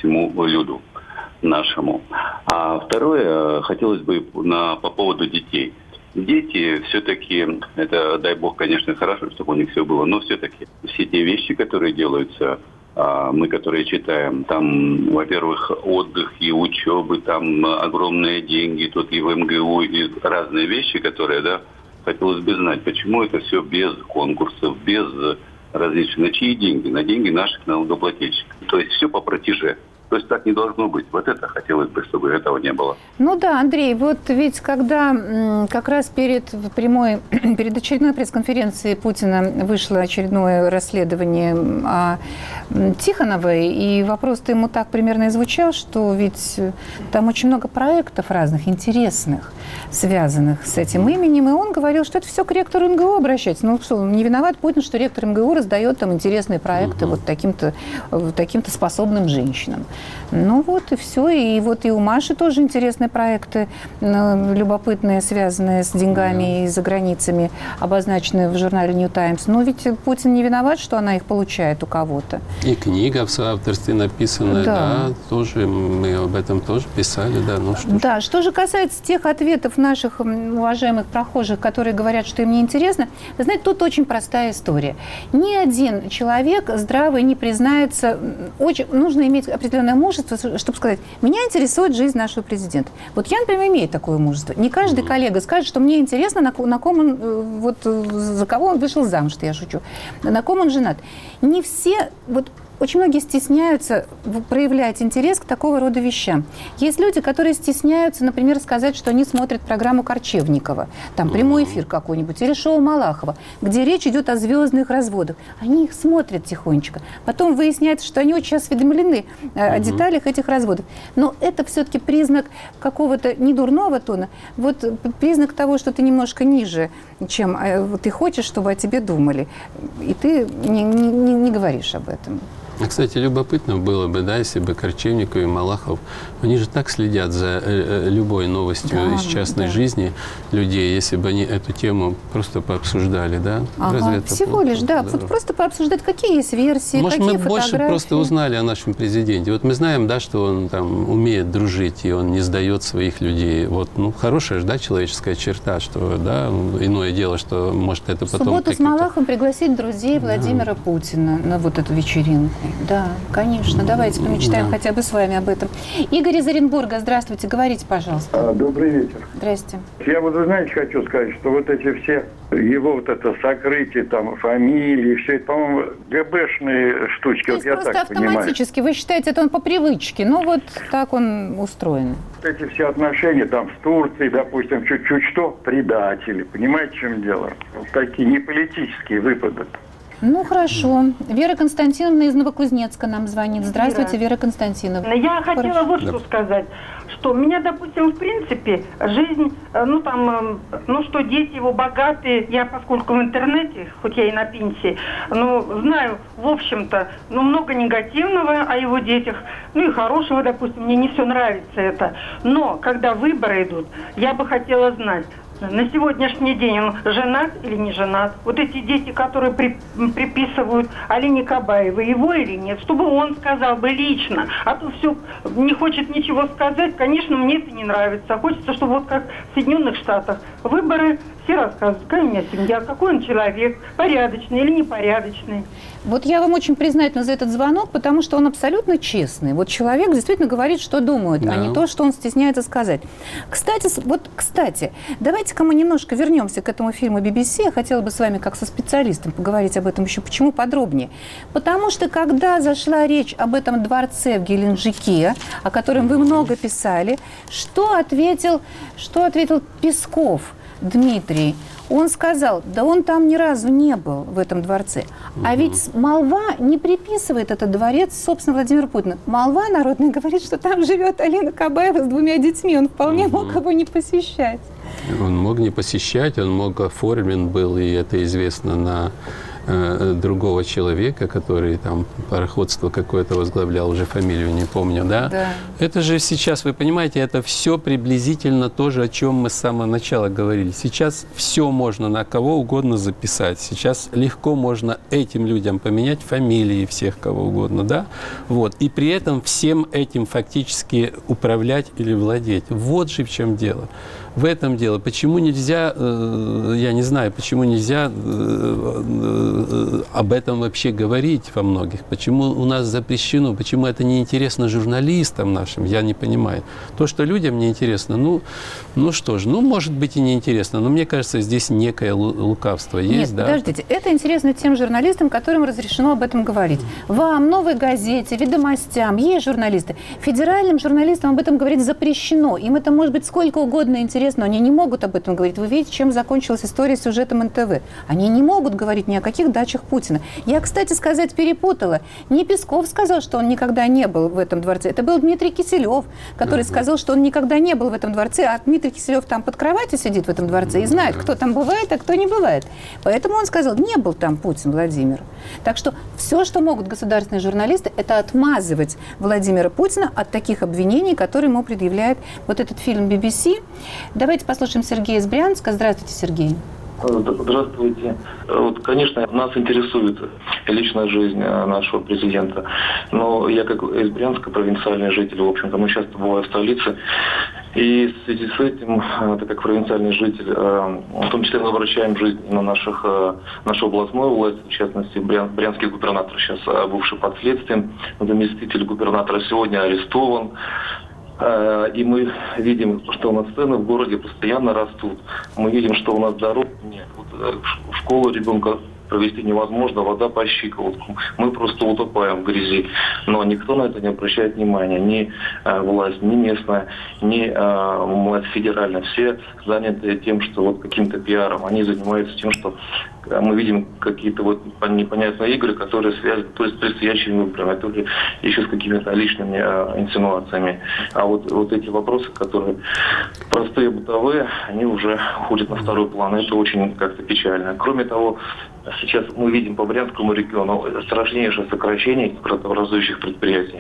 люду нашему. А второе, хотелось бы по поводу детей. Дети все-таки, это, дай бог, конечно, хорошо, чтобы у них все было, но все-таки все те вещи, которые делаются, мы, которые читаем, там, во-первых, отдых и учебы, там огромные деньги, тут и в МГУ, и разные вещи, которые, да, хотелось бы знать, почему это все без конкурсов, без различных, на чьи деньги, на деньги наших налогоплательщиков. То есть все по протеже. То есть так не должно быть. Вот это хотелось бы, чтобы этого не было. Ну да, Андрей, вот ведь когда как раз перед очередной пресс-конференцией Путина вышло очередное расследование о Тихоновой, и вопрос-то ему так примерно и звучал, что ведь там очень много проектов разных, интересных, связанных с этим именем, и он говорил, что это все к ректору МГУ обращается. Ну что, не виноват Путин, что ректор МГУ раздает там интересные проекты вот таким-то способным женщинам. Ну вот и все. И вот и у Маши тоже интересные проекты, любопытные, связанные с деньгами и за границами, обозначенные в журнале New Times. Но ведь Путин не виноват, что она их получает у кого-то. И книга в соавторстве написанная, да, тоже мы об этом тоже писали, да. Ну, что же касается тех ответов наших уважаемых прохожих, которые говорят, что им не интересно, вы знаете, тут очень простая история. Ни один человек здравый не признается, нужно иметь определенное мужество, чтобы сказать, меня интересует жизнь нашего президента. Вот я, например, имею такое мужество. Не каждый коллега скажет, что мне интересно, на ком он, вот, за кого он вышел замуж, что я шучу, на ком он женат. Не все, вот очень многие стесняются проявлять интерес к такого рода вещам. Есть люди, которые стесняются, например, сказать, что они смотрят программу Корчевникова, там прямой эфир какой-нибудь, или шоу Малахова, где речь идет о звездных разводах. Они их смотрят тихонечко. Потом выясняется, что они очень осведомлены о деталях этих разводов. Но это все-таки признак какого-то не дурного тона, вот признак того, что ты немножко ниже, чем ты хочешь, чтобы о тебе думали. И ты не говоришь об этом. Кстати, любопытно было бы, да, если бы Корчевников и Малахов, они же так следят за любой новостью из частной жизни людей, если бы они эту тему просто пообсуждали, да? Разве это всего лишь, да, вот просто пообсуждать, какие есть версии, может, какие мы фотографии. больше просто узнали о нашем президенте. Вот мы знаем, да, что он там умеет дружить, и он не сдает своих людей. Вот, ну, хорошая же, да, человеческая черта, что, да, иное дело, что, может, это потом... В субботу с Малаховым пригласить друзей Владимира Путина на вот эту вечеринку. Да, конечно. Давайте помечтаем хотя бы с вами об этом. Игорь из Оренбурга, здравствуйте. Говорите, пожалуйста. Добрый вечер. Здрасте. Я вот, знаете, хочу сказать, что вот эти все его вот это сокрытие, там, фамилии, все это, по-моему, ГБшные штучки. То вот есть я просто так понимаю. автоматически, вы считаете, это он по привычке, ну вот так он устроен. Вот эти все отношения там с Турцией, допустим, чуть-чуть что, предатели, понимаете, в чем дело? Вот такие неполитические выпады. Ну, хорошо. Вера Константиновна из Новокузнецка нам звонит. Здравствуйте, Вера Константиновна. Я хотела вот что сказать, что у меня, допустим, в принципе, жизнь, ну, там, ну, что дети его богатые, я, поскольку в интернете, хоть я и на пенсии, ну, знаю, в общем-то, ну, много негативного о его детях, ну, и хорошего, допустим, мне не все нравится это. Но, когда выборы идут, я бы хотела знать, на сегодняшний день он женат или не женат? Вот эти дети, которые приписывают Алине Кабаевой, его или нет, чтобы он сказал бы лично. А то все не хочет ничего сказать. Конечно, мне это не нравится. Хочется, чтобы вот как в Соединенных Штатах выборы, все рассказывают, какая у меня семья, какой он человек, порядочный или непорядочный. Вот я вам очень признательна за этот звонок, потому что он абсолютно честный. Вот человек действительно говорит, что думает, а не то, что он стесняется сказать. Кстати, давайте-ка мы немножко вернемся к этому фильму BBC. Я хотела бы с вами, как со специалистом, поговорить об этом еще. Почему подробнее? Потому что, когда зашла речь об этом дворце в Геленджике, о котором вы много писали, что ответил Песков Дмитрий? Он сказал, да он там ни разу не был, в этом дворце. А ведь молва не приписывает этот дворец, собственно, Владимиру Путину. Молва народная говорит, что там живет Алина Кабаева с 2 детьми. Он вполне мог его не посещать. Он мог не посещать, он мог оформлен был, и это известно, на другого человека, который там пароходство какое-то возглавлял, уже фамилию не помню, да? Да. Это же сейчас, вы понимаете, это все приблизительно то же, о чем мы с самого начала говорили. Сейчас все можно на кого угодно записать. Сейчас легко можно этим людям поменять фамилии всех кого угодно, да? Вот. И при этом всем этим фактически управлять или владеть. Вот же в чем дело. В этом дело. Почему нельзя, я не знаю, почему нельзя об этом вообще говорить во многих? Почему у нас запрещено? Почему это не интересно журналистам нашим? Я не понимаю. То, что людям не интересно, ну что ж, может быть и не интересно, но мне кажется, здесь некое лукавство есть. Нет, подождите, это интересно тем журналистам, которым разрешено об этом говорить. Вам, Новой газете, Ведомостям, есть журналисты. Федеральным журналистам об этом говорить запрещено. Им это может быть сколько угодно интересно, но они не могут об этом говорить. Вы видите, чем закончилась история с сюжетом НТВ. Они не могут говорить ни о каких дачах Путина. Я, кстати сказать, перепутала. Не Песков сказал, что он никогда не был в этом дворце. Это был Дмитрий Киселев, который сказал, что он никогда не был в этом дворце, а Дмитрий Киселев там под кроватью сидит в этом дворце и знает, кто там бывает, а кто не бывает. Поэтому он сказал, не был там Путин, Владимир. Так что все, что могут государственные журналисты, это отмазывать Владимира Путина от таких обвинений, которые ему предъявляет вот этот фильм BBC. Давайте послушаем Сергея из Брянска. Здравствуйте, Сергей. Здравствуйте. Вот, конечно, нас интересует личная жизнь нашего президента. Но я, как из Брянска, провинциальный житель, в общем-то, мы часто бываем в столице. И в связи с этим, так как провинциальный житель, в том числе мы обращаем жизнь на нашу областную власть, в частности, брянский губернатор сейчас бывший под следствием, заместитель губернатора сегодня арестован. И мы видим, что у нас цены в городе постоянно растут. Мы видим, что у нас дороги нет. Вот в школу ребенка провести невозможно, вода по щиколотку. Мы просто утопаем в грязи. Но никто на это не обращает внимания. Ни власть, ни местная, ни власть федеральная. Все заняты тем, что вот каким-то пиаром. Они занимаются тем, что мы видим какие-то вот непонятные игры, которые связаны то есть с предстоящими выборами, то ли еще с какими-то личными инсинуациями. А вот эти вопросы, которые простые, бытовые, они уже уходят на второй план. Это очень как-то печально. Кроме того, сейчас мы видим по Брянскому региону страшнейшее сокращение градообразующих предприятий.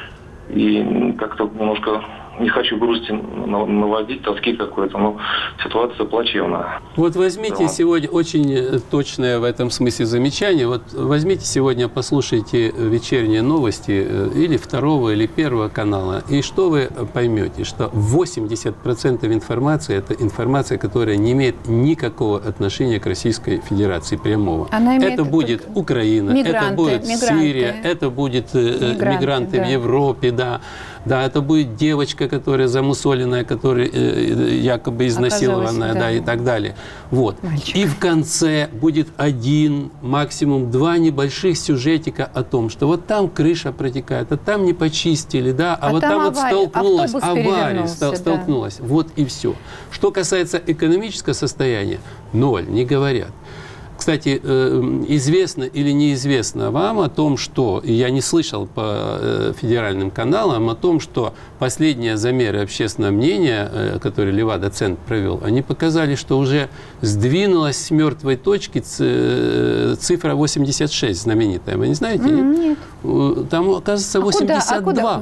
И как-то немножко не хочу грусти наводить, тоски какой-то, но ситуация плачевная. Вот возьмите сегодня, очень точное в этом смысле замечание, вот возьмите сегодня, послушайте вечерние новости или 2 или 1 канала, и что вы поймете, что 80% информации – это информация, которая не имеет никакого отношения к Российской Федерации прямого. Это будет Украина, это будет Сирия, это будет мигранты в Европе, да, это будет девочка, которая замусоленная, которая якобы изнасилованная, да, и так далее. Вот. И в конце будет 1, максимум 2 небольших сюжетика о том, что вот там крыша протекает, а там не почистили, да, а вот там вот столкнулась, авария столкнулась. Вот и все. Что касается экономического состояния, 0, не говорят. Кстати, известно или неизвестно вам о том, что, и я не слышал по федеральным каналам, о том, что последние замеры общественного мнения, которые Левада-центр провел, они показали, что уже сдвинулась с мертвой точки цифра 86 знаменитая. Вы не знаете? Нет. Там, оказывается, 82.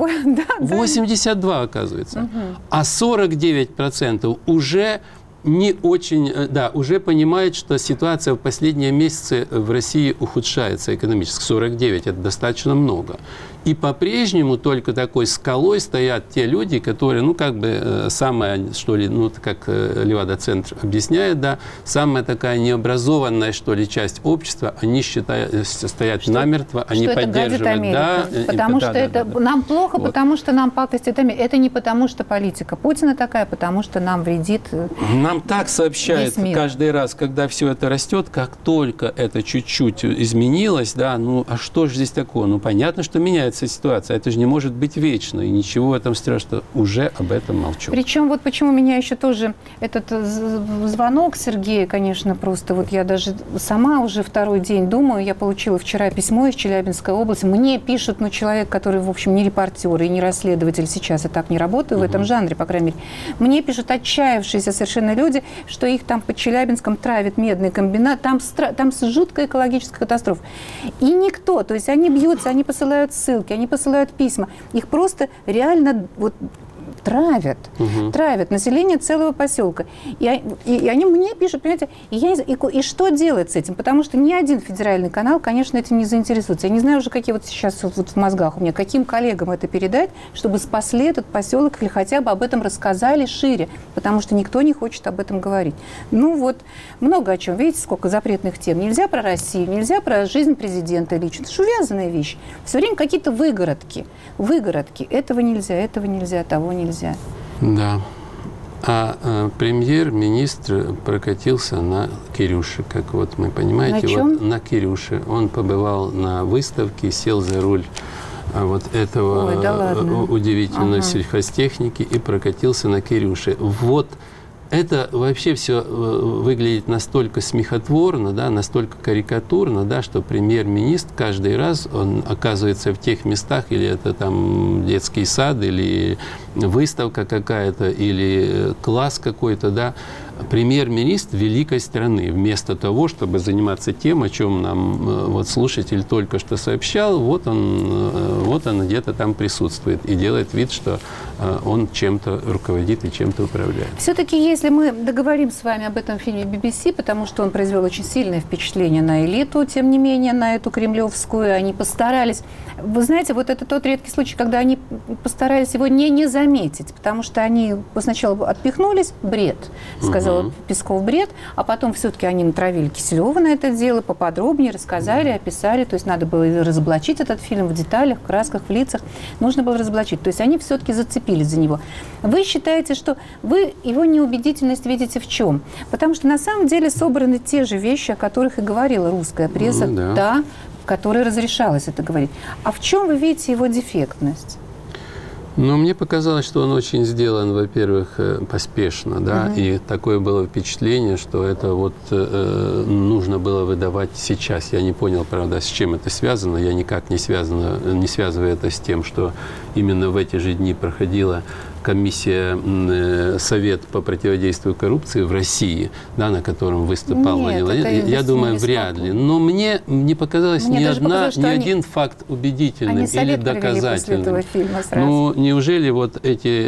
82, оказывается. А 49% уже не очень, да, уже понимает, что ситуация в последние месяцы в России ухудшается экономически. 49 – это достаточно много. И по-прежнему только такой скалой стоят те люди, которые, ну, как бы, самая, что ли, ну, как Левада-центр объясняет, да, самая такая необразованная, что ли, часть общества, они стоят намертво, они поддерживают, да. Потому что это нам плохо, потому что нам пакостит Америка. Это не потому, что политика Путина такая, потому что нам вредит. Нам так сообщают каждый раз, когда все это растет, как только это чуть-чуть изменилось, да, ну, а что же здесь такое? Ну, понятно, что меняется ситуация. Это же не может быть вечно, и ничего в этом страшного. Уже об этом молчу. Причем вот почему меня еще тоже этот звонок Сергея, конечно, просто вот я даже сама уже 2-й день думаю, я получила вчера письмо из Челябинской области. Мне пишет, ну, человек, который, в общем, не репортер и не расследователь, сейчас я так не работаю в этом жанре, по крайней мере. Мне пишут отчаявшиеся совершенно люди, что их там под Челябинском травит медный комбинат, там жуткая экологическая катастрофа. И никто, то есть они бьются, они посылают ссылки, они посылают письма. Их просто реально вот травят. Травят население целого поселка. И они мне пишут, понимаете, и что делать с этим? Потому что ни один федеральный канал, конечно, этим не заинтересуется. Я не знаю уже, какие вот сейчас вот в мозгах у меня, каким коллегам это передать, чтобы спасли этот поселок или хотя бы об этом рассказали шире, потому что никто не хочет об этом говорить. Ну вот, много о чем. Видите, сколько запретных тем. Нельзя про Россию, нельзя про жизнь президента лично. Это же увязанные вещи. Все время какие-то выгородки. Выгородки. Этого нельзя, того нельзя. Да. А премьер-министр прокатился на Кирюше, как вот мы понимаете. На чем? Вот на Кирюше. Он побывал на выставке, сел за руль вот этого удивительной сельхозтехники и прокатился на Кирюше. Вот это вообще все выглядит настолько смехотворно, да, настолько карикатурно, да, что премьер-министр каждый раз он оказывается в тех местах, или это там детский сад, или выставка какая-то, или класс какой-то, да, премьер-министр великой страны, вместо того, чтобы заниматься тем, о чем нам вот слушатель только что сообщал, вот он где-то там присутствует и делает вид, что он чем-то руководит и чем-то управляет. Все-таки, если мы договорим с вами об этом фильме BBC, потому что он произвел очень сильное впечатление на элиту, тем не менее, на эту кремлевскую, они постарались. Вы знаете, вот это тот редкий случай, когда они постарались его не заметить, потому что они сначала отпихнулись, бред, сказал Песков, бред, а потом все-таки они натравили Киселева на это дело, поподробнее рассказали, описали, то есть надо было разоблачить этот фильм в деталях, в красках, в лицах, нужно было разоблачить, то есть они все-таки зацепились за него. Вы считаете, что вы его не убедили убедительность видите в чем? Потому что на самом деле собраны те же вещи, о которых и говорила русская пресса, да, в которой разрешалось это говорить. А в чем вы видите его дефектность? Ну, мне показалось, что он очень сделан, во-первых, поспешно, да, и такое было впечатление, что это вот нужно было выдавать сейчас. Я не понял, правда, с чем это связано. Я никак не связываю это с тем, что именно в эти же дни проходила комиссия, Совет по противодействию коррупции в России, да, на котором выступал Владимир Владимирович. Я думаю, вряд ли. Но мне не показалось ни один факт убедительным или доказательным. Ну, неужели вот эти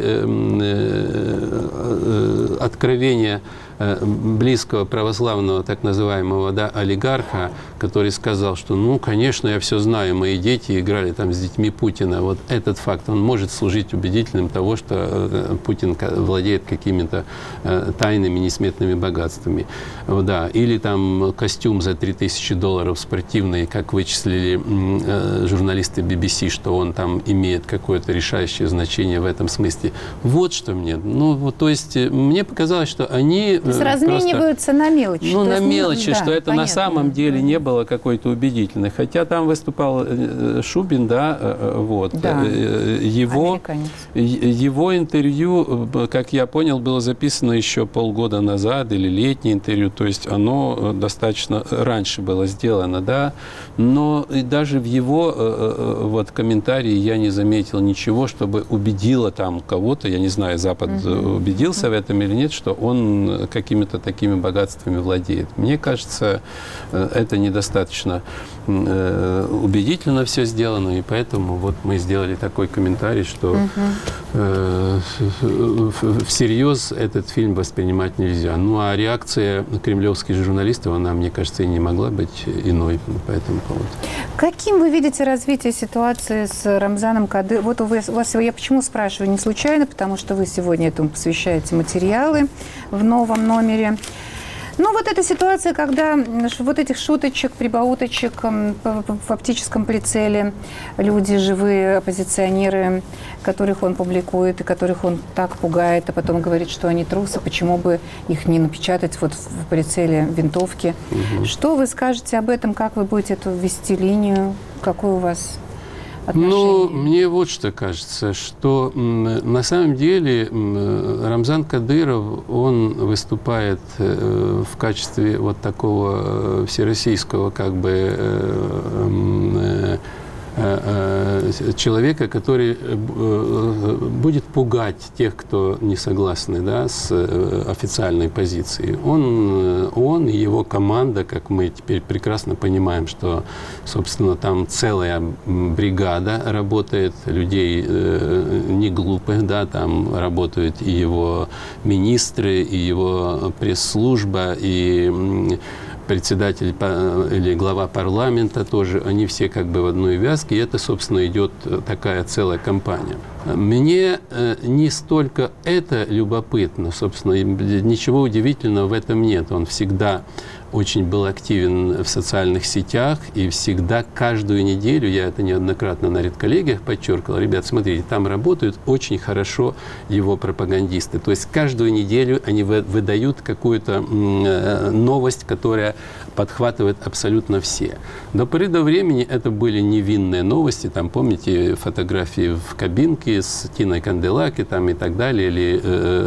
откровения близкого православного так называемого, да, олигарха, который сказал, что, ну, конечно, я все знаю, мои дети играли там с детьми Путина. Вот этот факт, он может служить убедительным того, что Путин владеет какими-то тайными, несметными богатствами. Да. Или там костюм за $3000 спортивный, как вычислили журналисты BBC, что он там имеет какое-то решающее значение в этом смысле. Вот что мне. Ну, вот, то есть мне показалось, что они размениваются на мелочи. Ну, на мелочи, что это на самом деле не было какой-то убедительной. Хотя там выступал Шубин, да, вот. Да. Его интервью, как я понял, было записано еще полгода назад, или летнее интервью, то есть оно достаточно раньше было сделано, да. Но даже в его вот комментарии я не заметил ничего, чтобы убедило там кого-то, я не знаю, Запад убедился в этом или нет, что он какими-то такими богатствами владеет. Мне кажется, это недостаточно убедительно все сделано, и поэтому вот мы сделали такой комментарий, что всерьез этот фильм воспринимать нельзя. Ну, а реакция кремлевских журналистов, она, мне кажется, и не могла быть иной по этому поводу. Каким вы видите развитие ситуации с Рамзаном Кадыровым? Вот у вас, я почему спрашиваю, не случайно, потому что вы сегодня этому посвящаете материалы в новом номере. Ну, вот эта ситуация, когда вот этих шуточек, прибауточек в оптическом прицеле, люди, живые оппозиционеры, которых он публикует и которых он так пугает, а потом говорит, что они трусы, почему бы их не напечатать вот в прицеле винтовки. Что вы скажете об этом, как вы будете эту вести линию, какой у вас отношение? Ну, мне вот что кажется, что на самом деле Рамзан Кадыров, он выступает в качестве вот такого всероссийского как бы человека, который будет пугать тех, кто не согласны, да, с официальной позицией. Он и его команда, как мы теперь прекрасно понимаем, что, собственно, там целая бригада работает, людей не глупых, да, там работают и его министры, и его пресс-служба, и председатель или глава парламента тоже, они все как бы в одной вязке, и это, собственно, идет такая целая кампания. Мне не столько это любопытно, собственно, ничего удивительного в этом нет. Он всегда очень был активен в социальных сетях, и всегда, каждую неделю, я это неоднократно на редколлегиях подчеркивал, ребят, смотрите, там работают очень хорошо его пропагандисты. То есть каждую неделю они выдают какую-то новость, которая подхватывает абсолютно все. До поры до времени это были невинные новости, там, помните, фотографии в кабинке с Тиной Канделаки там, и так далее, или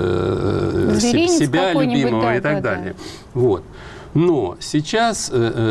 себя любимого, да, и так далее. Вот. Но сейчас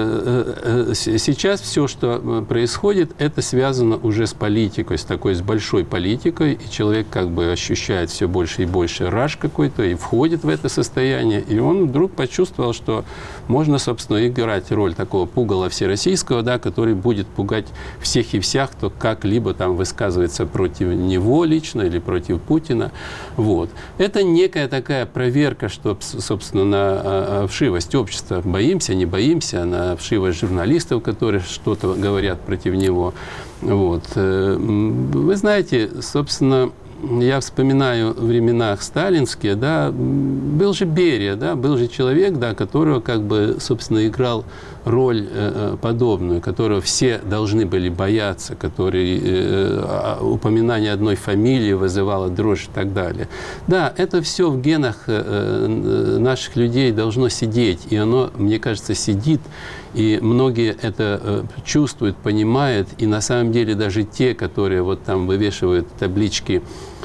все, что происходит, это связано уже с политикой, с большой политикой, и человек как бы ощущает все больше и больше раж какой-то, и входит в это состояние, и он вдруг почувствовал, что можно, собственно, играть роль такого пугала всероссийского, да, который будет пугать всех и вся, кто как-либо там высказывается против него лично или против Путина. Вот. Это некая такая проверка, что, собственно, на вшивость общества. Боимся, не боимся, на вшивость журналистов, которые что-то говорят против него. Вот. Вы знаете, собственно, я вспоминаю времена сталинские, да, был же Берия, да, был же человек, да, которого как бы, собственно, играл роль подобную, которого все должны были бояться, который упоминание одной фамилии вызывало дрожь и так далее. Да, это все в генах наших людей должно сидеть, и оно, мне кажется, сидит, и многие это чувствуют, понимают, и на самом деле даже те, которые вот там вывешивают таблички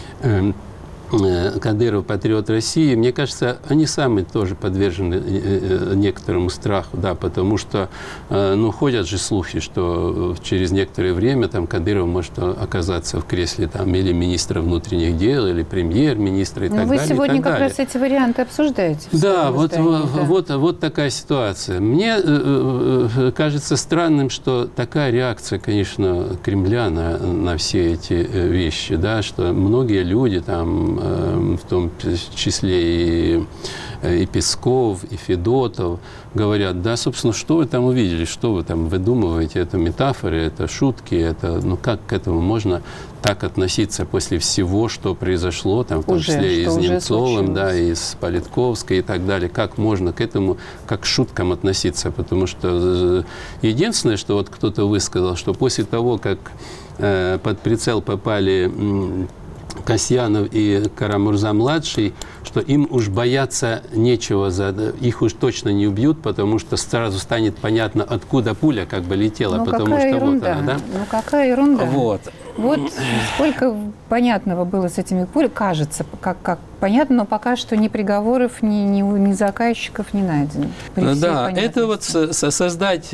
Кадыров патриот России, мне кажется, они сами тоже подвержены некоторому страху, да, потому что, ну, ходят же слухи, что через некоторое время там Кадыров может оказаться в кресле там или министра внутренних дел, или премьер-министра и так далее. Вы сегодня как раз эти варианты обсуждаете. Да, вот такая ситуация. Мне кажется странным, что такая реакция, конечно, Кремля на все эти вещи, да, что многие люди там, в том числе и Песков, и Федотов, говорят, да, собственно, что вы там увидели, что вы там выдумываете, это метафоры, это шутки, это, ну, как к этому можно так относиться после всего, что произошло, там, в том числе и с Немцовым, да, и с Политковской и так далее, как можно к этому, как к шуткам относиться, потому что единственное, что вот кто-то высказал, что после того, как под прицел попали Касьянов и Карамурза-младший, что им уж бояться нечего, их уж точно не убьют, потому что сразу станет понятно, откуда пуля как бы летела, ну, потому что ерунда. Вот она, да? Ну какая ерунда. Вот. Вот сколько понятного было с этими пулями, кажется, как понятно, но пока что ни приговоров, ни заказчиков не найдено. Да, это вот создать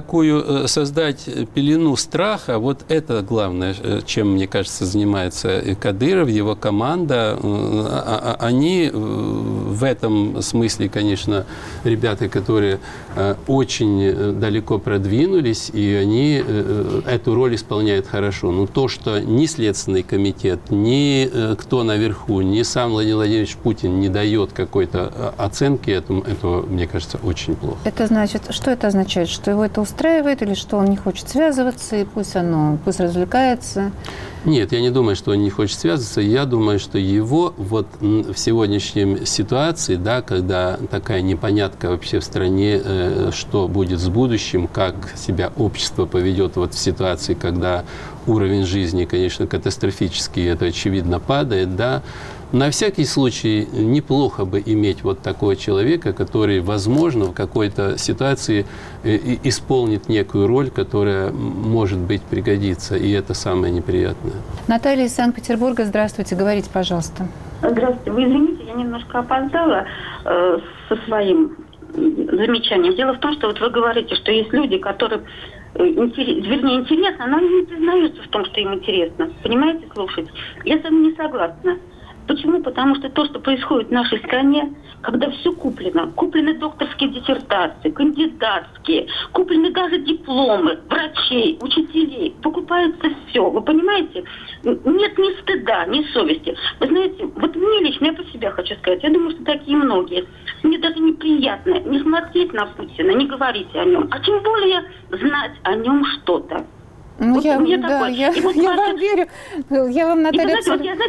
пелену страха, вот это главное, чем, мне кажется, занимается Кадыров, его команда. Они в этом смысле, конечно, ребята, которые очень далеко продвинулись, и они эту роль исполняют хорошо. Но то, что ни Следственный комитет, ни кто наверху, ни сам Владимир Владимирович Путин не дает какой-то оценки этому, это, мне кажется, очень плохо. Это значит, что это означает? Что его это устраивает, или что он не хочет связываться, и пусть развлекается? Нет, я не думаю, что он не хочет связываться. Я думаю, что его вот в сегодняшней ситуации, да, когда такая непонятка вообще в стране, что будет с будущим, как себя общество поведет вот в ситуации, когда уровень жизни, конечно, катастрофически, это очевидно, падает, да. На всякий случай неплохо бы иметь вот такого человека, который, возможно, в какой-то ситуации исполнит некую роль, которая, может быть, пригодится. И это самое неприятное. Наталья из Санкт-Петербурга, здравствуйте. Говорите, пожалуйста. Здравствуйте. Вы извините, я немножко опоздала со своим замечанием. Дело в том, что вот вы говорите, что есть люди, которые... Вернее, интересно, но они не признаются в том, что им интересно. Понимаете, слушать? Я с вами не согласна. Почему? Потому что то, что происходит в нашей стране, когда все куплено, куплены докторские диссертации, кандидатские, куплены даже дипломы врачей, учителей, покупается все. Вы понимаете? Нет ни стыда, ни совести. Вы знаете, вот мне лично, я по себе хочу сказать, я думаю, что такие многие. Мне даже неприятно не смотреть на Путина, не говорить о нем, а тем более знать о нем что-то. Ну, вот я вам верю. Я вам, Наталья,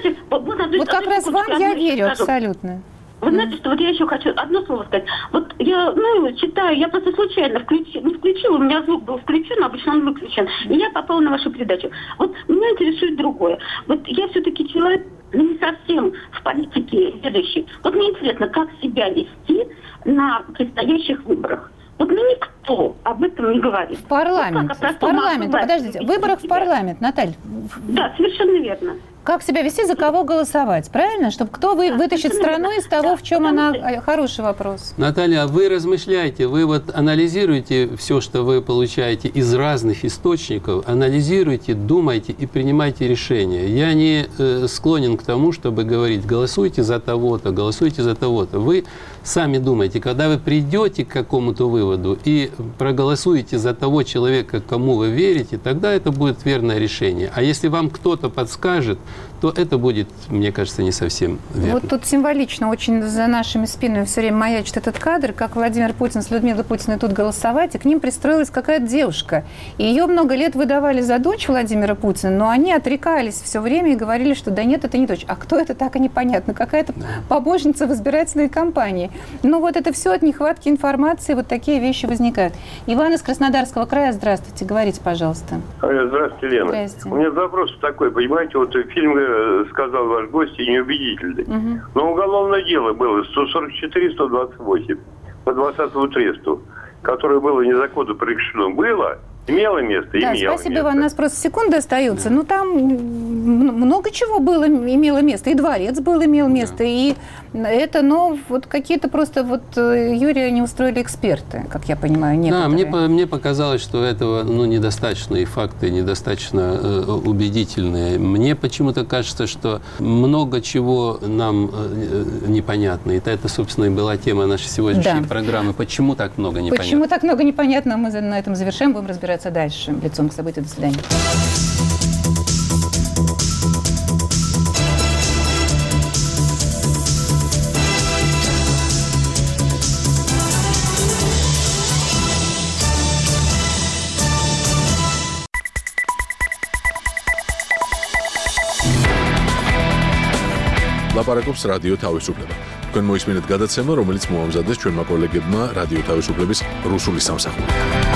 вот как раз вам я верю абсолютно. Вы знаете, что вот я еще хочу одно слово сказать. Вот я, читаю, я просто случайно включила, у меня звук был включен, обычно он выключен, и я попала на вашу передачу. Вот меня интересует другое. Вот я все-таки человек, не совсем в политике ведущий. Вот мне интересно, как себя вести на предстоящих выборах. Вот никто об этом не говорит. В парламент. Подождите, выборах в парламент, Наталья. Да, совершенно верно. Как себя вести, за кого голосовать, правильно? Чтобы кто вытащит страну из того, в чем она... Хороший вопрос. Наталья, вы размышляйте, вы вот анализируете все, что вы получаете из разных источников, анализируйте, думайте и принимайте решения. Я не склонен к тому, чтобы говорить, голосуйте за того-то, голосуйте за того-то. Вы сами думайте, когда вы придете к какому-то выводу и проголосуете за того человека, кому вы верите, тогда это будет верное решение. А если вам кто-то подскажет, то это будет, мне кажется, не совсем верно. Вот тут символично очень за нашими спинами все время маячит этот кадр, как Владимир Путин с Людмилой Путиной тут голосовать, и к ним пристроилась какая-то девушка. И ее много лет выдавали за дочь Владимира Путина, но они отрекались все время и говорили, что да нет, это не дочь. А кто это, так и непонятно. Какая-то помощница в избирательной кампании. Ну вот это все от нехватки информации, вот такие вещи возникают. Иван из Краснодарского края, здравствуйте, говорите, пожалуйста. Здравствуйте, Лена. Здравствуйте. У меня вопрос такой, понимаете, вот фильм, сказал ваш гость, и неубедительный. Угу. Но уголовное дело было 144-128 по 20-му тресту, которое было незаконно прекращено. Было, имело место, да, имело спасибо, место. Иван, у нас просто секунды остаются. Да. Ну, там много чего было, имело место. И дворец был, имел место. Да. И это, но вот какие-то просто вот Юрия не устроили эксперты, как я понимаю, некоторые. Да, мне показалось, что этого недостаточно, и факты недостаточно убедительные. Мне почему-то кажется, что много чего нам непонятно. И это, собственно, и была тема нашей сегодняшней программы. Почему так много непонятно? Почему так много непонятно? Мы на этом завершаем, будем разбираться дальше. Лицом к событию. До свидания. ლაპარაკობს რადიო თავისუფლება. თქვენ მოისმინეთ გადაცემა, რომელიც მოამზადეს ჩვენმა კოლეგებმა რადიო თავისუფლების რუსული სამსახურიდან.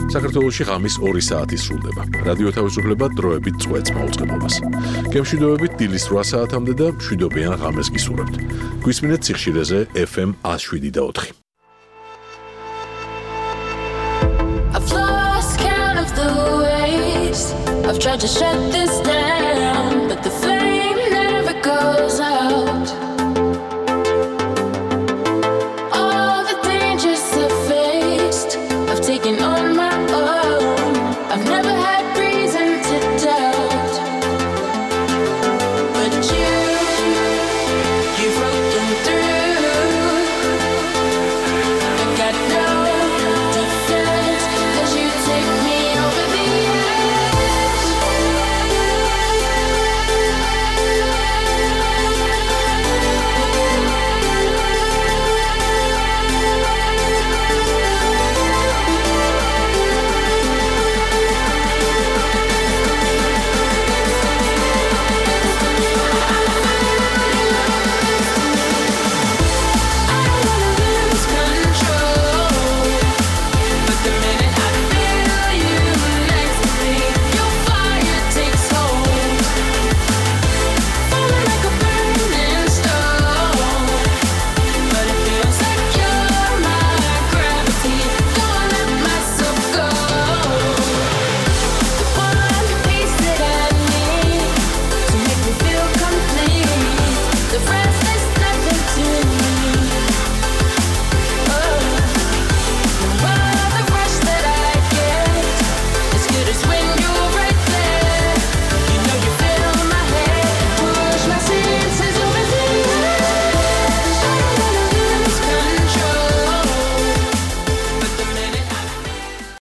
საქართველოში ღამის 2 საათი სრულდება. რადიო თავისუფლება დროებით წვეთს მაუწყებლობას. გემშვიდობებით დილის 8 საათამდე და მშვიდობიან ღამეს გისურვებთ. გვისმინეთ სიხშირეზე FM 107.4. I've lost count of the ways I've tried to shut this down, but the flame